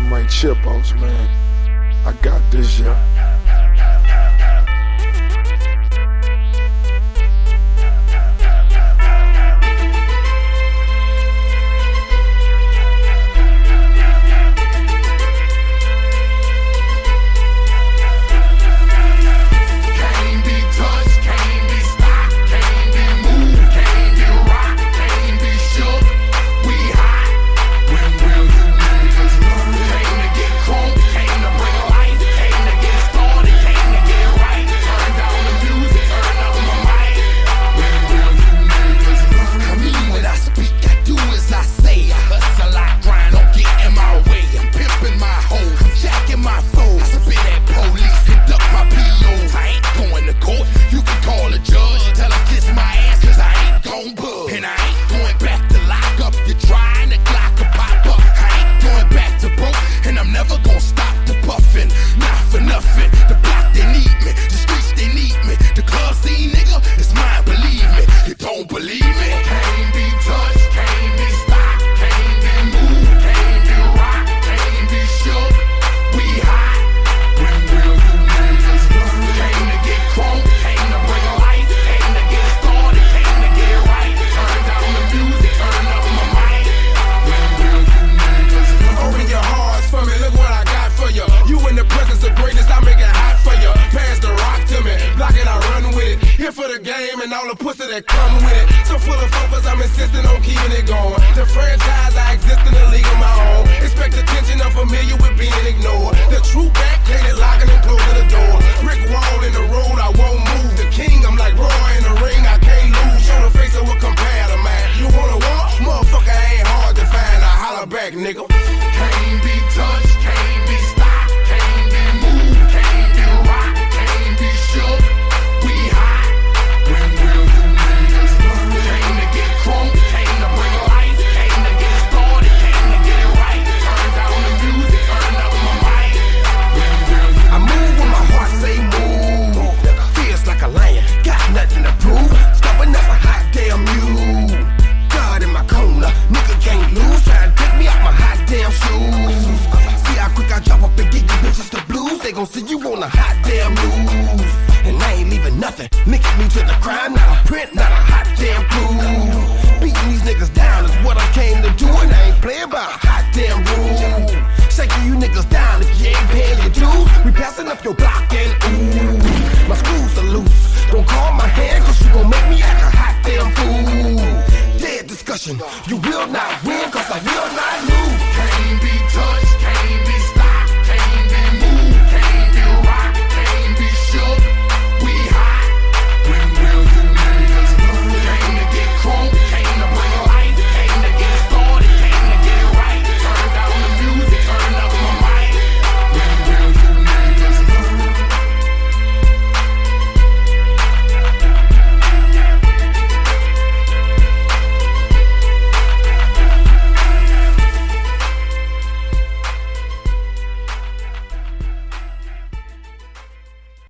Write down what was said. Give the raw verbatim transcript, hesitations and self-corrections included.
Dynamite Chip House, man. I got this, yeah. And all the pussy that come with it. So full of focus, I'm insisting on keeping it going. The franchise, I exist in a league of my own. Expect attention, I'm familiar with being ignored. The true back, painted, locking and closing the door. Brick wall in the road, I won't move. The king, I'm like Roy in the ring, I can't lose. Show the face of what compare to man. You wanna walk? Motherfucker ain't hard to find. I holler back, nigga. Can't be touched, can't be stopped, can't be moved, can't be rocked, can't be shook. We high. When will you niggas learn? Came to get crunk, came to bring life, came to get started, came to get it right. Turn down the music, turn up my mic. When will you I move when my heart say move. Feels like a lion, got nothing to prove. Stubborn as a hot damn mule. God in my corner, nigga can't lose. Try to take me out my hot damn shoes. See how quick I drop up and get you bitches the blues. They gon' see you on a hot damn news. And I ain't leaving nothing. Linking me to the crime, not a print, not a hot damn clue. Beating these niggas down is what I came to do, and I ain't playing by a hot damn rule.